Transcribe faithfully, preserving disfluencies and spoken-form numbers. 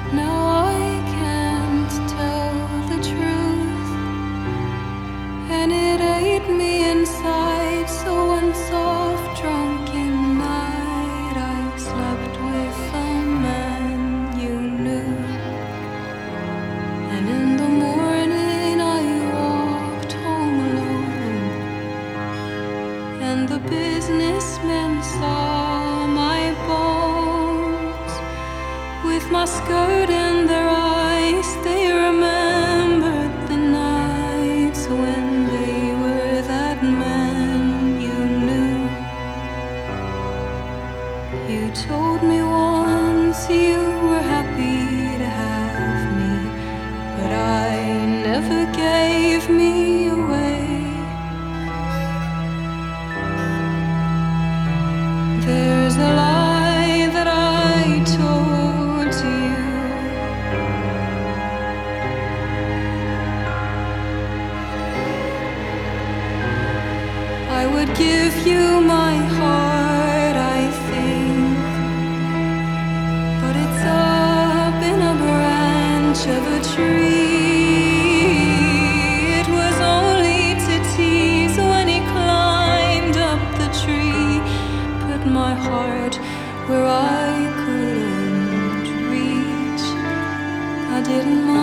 Now I can't tell the truth, and it ate me inside. So one soft drunken night I slept with a man you knew, and in the morning I walked home alone, and the businessmen saw my bones. With my skirt in their eyes, they remembered the nights when they were that man you knew. You told me once you were happy to have me, but I never gave me away. There's a lie that I told to you. I would give you my heart, I think, but it's up in a branch of a tree. It was only to tease when he climbed up the tree, put my heart where I couldn't reach. I didn't mind.